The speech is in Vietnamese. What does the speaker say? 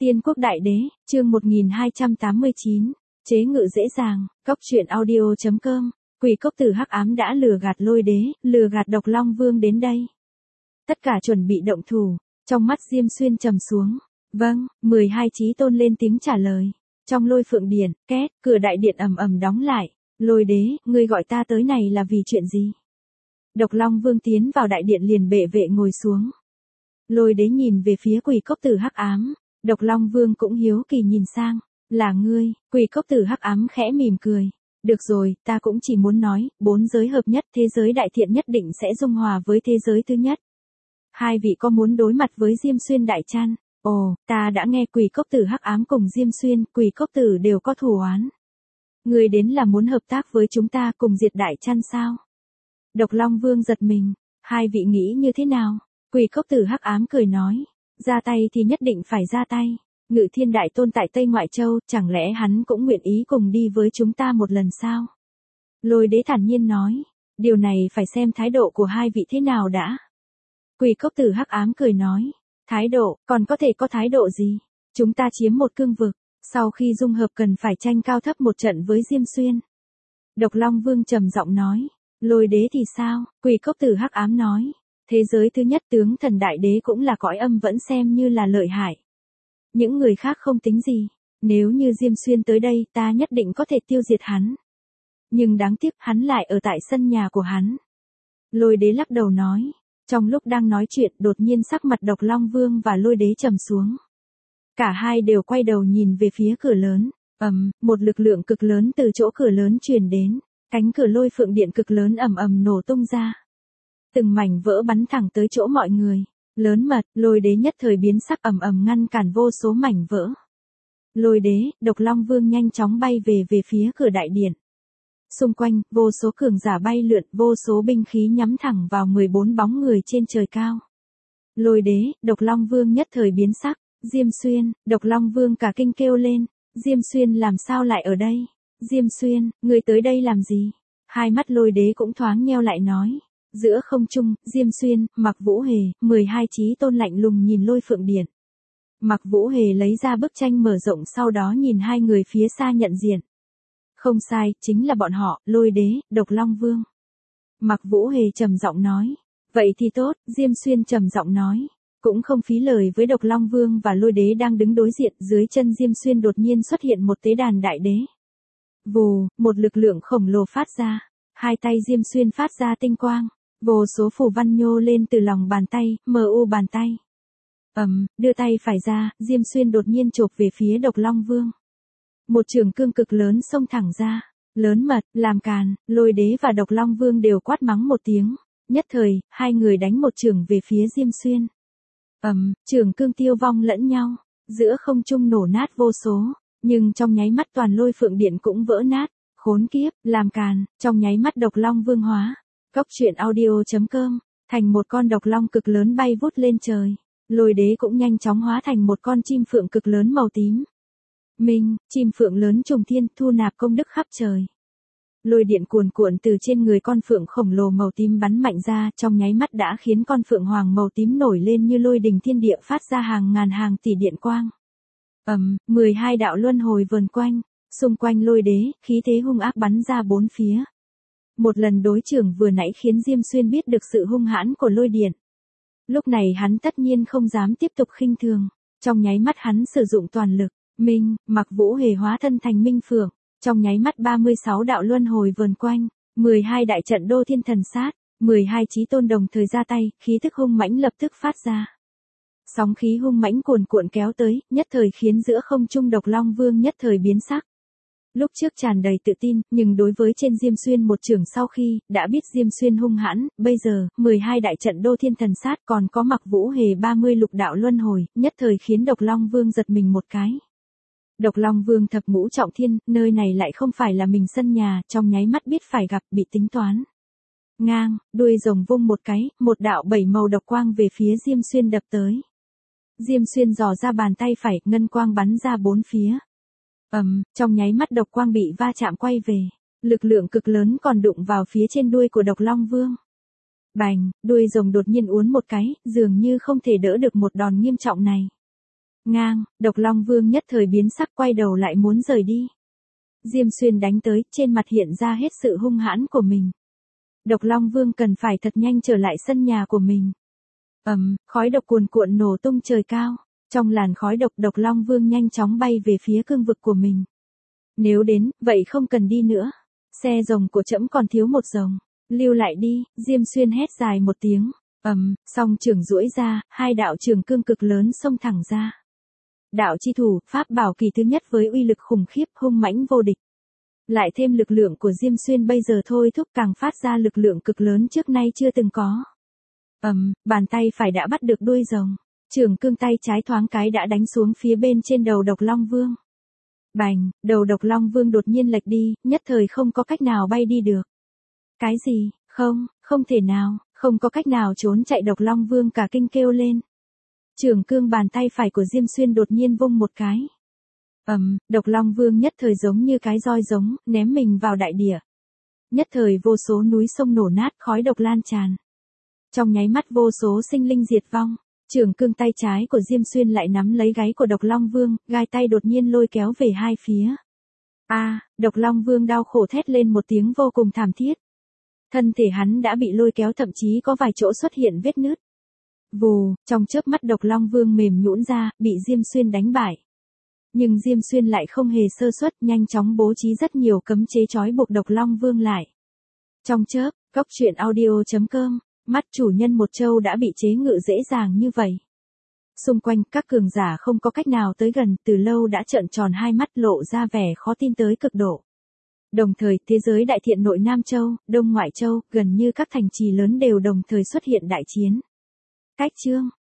Tiên quốc đại đế, chương 1289, chế ngự dễ dàng, cóc truyện audio.com, quỷ cốc tử hắc ám đã lừa gạt Lôi đế, lừa gạt Độc Long Vương đến đây. Tất cả chuẩn bị động thủ, trong mắt Diêm Xuyên trầm xuống. Vâng, 12 chí tôn lên tiếng trả lời. Trong Lôi Phượng Điện, két, cửa đại điện ầm ầm đóng lại. Lôi đế, ngươi gọi ta tới này là vì chuyện gì? Độc Long Vương tiến vào đại điện liền bệ vệ ngồi xuống. Lôi đế nhìn về phía quỷ cốc tử hắc ám. Độc Long Vương cũng hiếu kỳ nhìn sang. Là ngươi, quỷ cốc tử hắc ám khẽ mỉm cười. Được rồi, ta cũng chỉ muốn nói, 4 giới hợp nhất thế giới đại thiện nhất định sẽ dung hòa với thế giới thứ nhất. Hai vị có muốn đối mặt với Diêm Xuyên đại chăn? Ồ, ta đã nghe quỷ cốc tử hắc ám cùng Diêm Xuyên, quỷ cốc tử đều có thù oán. Ngươi đến là muốn hợp tác với chúng ta cùng diệt đại chăn sao? Độc Long Vương giật mình, hai vị nghĩ như thế nào? Quỷ cốc tử hắc ám cười nói, ra tay thì nhất định phải ra tay. Ngự Thiên Đại Tôn tại Tây Ngoại Châu, chẳng lẽ hắn cũng nguyện ý cùng đi với chúng ta một lần sao? Lôi đế thản nhiên nói, điều này phải xem thái độ của hai vị thế nào đã. Quỷ cốc tử hắc ám cười nói, thái độ, còn có thể có thái độ gì? Chúng ta chiếm một cương vực, sau khi dung hợp cần phải tranh cao thấp một trận với Diêm Xuyên. Độc Long Vương trầm giọng nói, Lôi đế thì sao? Quỷ cốc tử hắc ám nói, thế giới thứ nhất tướng thần đại đế cũng là cõi âm vẫn xem như là lợi hại. Những người khác không tính gì, nếu như Diêm Xuyên tới đây ta nhất định có thể tiêu diệt hắn. Nhưng đáng tiếc hắn lại ở tại sân nhà của hắn. Lôi đế lắc đầu nói, trong lúc đang nói chuyện đột nhiên sắc mặt Độc Long Vương và Lôi đế trầm xuống. Cả hai đều quay đầu nhìn về phía cửa lớn, một lực lượng cực lớn từ chỗ cửa lớn truyền đến, cánh cửa Lôi Phượng Điện cực lớn ầm ầm nổ tung ra. Từng mảnh vỡ bắn thẳng tới chỗ mọi người. Lớn mật, Lôi đế nhất thời biến sắc ầm ầm ngăn cản vô số mảnh vỡ. Lôi đế, Độc Long Vương nhanh chóng bay về phía cửa đại điện. Xung quanh, vô số cường giả bay lượn, vô số binh khí nhắm thẳng vào 14 bóng người trên trời cao. Lôi đế, Độc Long Vương nhất thời biến sắc, Diêm Xuyên, Độc Long Vương cả kinh kêu lên, Diêm Xuyên làm sao lại ở đây? Diêm Xuyên, người tới đây làm gì? Hai mắt Lôi đế cũng thoáng nheo lại nói. Giữa không trung, Diêm Xuyên, Mặc Vũ Hề, 12 chí tôn lạnh lùng nhìn Lôi Phượng Điện. Mặc Vũ Hề lấy ra bức tranh mở rộng sau đó nhìn hai người phía xa nhận diện. Không sai, chính là bọn họ, Lôi đế, Độc Long Vương. Mặc Vũ Hề trầm giọng nói. Vậy thì tốt, Diêm Xuyên trầm giọng nói. Cũng không phí lời với Độc Long Vương và Lôi đế đang đứng đối diện, dưới chân Diêm Xuyên đột nhiên xuất hiện một tế đàn đại đế. Vù, một lực lượng khổng lồ phát ra. Hai tay Diêm Xuyên phát ra tinh quang. Vô số phù văn nhô lên từ lòng bàn tay, mu bàn tay. Đưa tay phải ra, Diêm Xuyên đột nhiên chộp về phía Độc Long Vương. Một trường cương cực lớn xông thẳng ra. Lớn mật, làm càn, Lôi đế và Độc Long Vương đều quát mắng một tiếng. Nhất thời, hai người đánh một trường về phía Diêm Xuyên. Trường cương tiêu vong lẫn nhau. Giữa không trung nổ nát vô số. Nhưng trong nháy mắt toàn Lôi Phượng Điện cũng vỡ nát. Khốn kiếp, làm càn, trong nháy mắt Độc Long Vương hóa. Cóc truyện audio.com, thành một con độc long cực lớn bay vút lên trời. Lôi đế cũng nhanh chóng hóa thành một con chim phượng cực lớn màu tím. Minh, chim phượng lớn trùng thiên, thu nạp công đức khắp trời. Lôi điện cuồn cuộn từ trên người con phượng khổng lồ màu tím bắn mạnh ra, trong nháy mắt đã khiến con phượng hoàng màu tím nổi lên như lôi đình thiên địa phát ra hàng ngàn hàng tỷ điện quang. 12 đạo luân hồi vờn quanh, xung quanh Lôi đế, khí thế hung ác bắn ra bốn phía. Một lần đối trưởng vừa nãy khiến Diêm Xuyên biết được sự hung hãn của Lôi điện. Lúc này hắn tất nhiên không dám tiếp tục khinh thường. Trong nháy mắt hắn sử dụng toàn lực. Minh, Mặc Vũ Hề hóa thân thành Minh Phượng. Trong nháy mắt 36 đạo luân hồi vờn quanh. 12 đại trận đô thiên thần sát. 12 chí tôn đồng thời ra tay, khí thức hung mãnh lập tức phát ra. Sóng khí hung mãnh cuồn cuộn kéo tới, nhất thời khiến giữa không trung Độc Long Vương nhất thời biến sắc. Lúc trước tràn đầy tự tin, nhưng đối với trên Diêm Xuyên một trường sau khi, đã biết Diêm Xuyên hung hãn, bây giờ, 12 đại trận đô thiên thần sát còn có Mặc Vũ Hề 30 lục đạo luân hồi, nhất thời khiến Độc Long Vương giật mình một cái. Độc Long Vương thập ngũ trọng thiên, nơi này lại không phải là mình sân nhà, trong nháy mắt biết phải gặp, bị tính toán. Ngang, đuôi rồng vung một cái, một đạo 7 màu độc quang về phía Diêm Xuyên đập tới. Diêm Xuyên giò ra bàn tay phải, ngân quang bắn ra bốn phía. Trong nháy mắt độc quang bị va chạm quay về, lực lượng cực lớn còn đụng vào phía trên đuôi của Độc Long Vương. Bành, đuôi rồng đột nhiên uốn một cái, dường như không thể đỡ được một đòn nghiêm trọng này. Ngang, Độc Long Vương nhất thời biến sắc quay đầu lại muốn rời đi. Diêm Xuyên đánh tới, trên mặt hiện ra hết sự hung hãn của mình. Độc Long Vương cần phải thật nhanh trở lại sân nhà của mình. Khói độc cuồn cuộn nổ tung trời cao. Trong làn khói độc, Độc Long Vương nhanh chóng bay về phía cương vực của mình. Nếu đến, vậy không cần đi nữa. Xe rồng của trẫm còn thiếu một rồng. Lưu lại đi, Diêm Xuyên hét dài một tiếng. Song trường duỗi ra, hai đạo trường cương cực lớn xông thẳng ra. Đạo chi thủ, pháp bảo kỳ thứ nhất với uy lực khủng khiếp, hung mãnh vô địch. Lại thêm lực lượng của Diêm Xuyên bây giờ thôi thúc càng phát ra lực lượng cực lớn trước nay chưa từng có. Bàn tay phải đã bắt được đuôi rồng. Trường cương tay trái thoáng cái đã đánh xuống phía bên trên đầu Độc Long Vương. Bành, đầu Độc Long Vương đột nhiên lệch đi, nhất thời không có cách nào bay đi được. Cái gì, không thể nào, không có cách nào trốn chạy. Độc Long Vương cả kinh kêu lên. Trường cương bàn tay phải của Diêm Xuyên đột nhiên vung một cái. Độc Long Vương nhất thời giống như cái roi giống, ném mình vào đại địa. Nhất thời vô số núi sông nổ nát, khói độc lan tràn. Trong nháy mắt vô số sinh linh diệt vong. Trường cương tay trái của Diêm Xuyên lại nắm lấy gáy của Độc Long Vương, gai tay đột nhiên lôi kéo về hai phía. Độc Long Vương đau khổ thét lên một tiếng vô cùng thảm thiết. Thân thể hắn đã bị lôi kéo, thậm chí có vài chỗ xuất hiện vết nứt. Vù, trong chớp mắt Độc Long Vương mềm nhũn ra, bị Diêm Xuyên đánh bại. Nhưng Diêm Xuyên lại không hề sơ suất, nhanh chóng bố trí rất nhiều cấm chế trói buộc Độc Long Vương lại. Trong chớp, Goctruyện.audio.com, mắt chủ nhân một châu đã bị chế ngự dễ dàng như vậy. Xung quanh, các cường giả không có cách nào tới gần, từ lâu đã trợn tròn hai mắt, lộ ra vẻ khó tin tới cực độ. Đồng thời, thế giới đại thiện nội Nam Châu, Đông Ngoại Châu, gần như các thành trì lớn đều đồng thời xuất hiện đại chiến. Cách chương